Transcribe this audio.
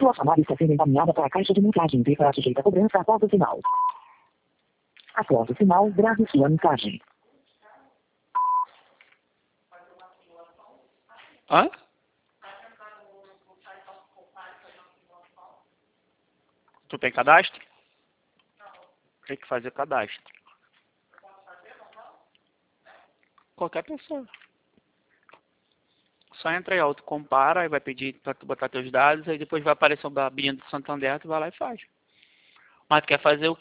Sua chamada está sendo encaminhada para a caixa de mensagem e será sujeita a cobrança após o sinal. Após o sinal, grave sua mensagem. Hã? Tu tem cadastro? Tem que fazer cadastro. Qualquer pessoa. Só entra aí, tu compara, aí vai pedir pra tu botar teus dados, aí depois vai aparecer o babinho do Santander, tu vai lá e faz. Mas tu quer fazer o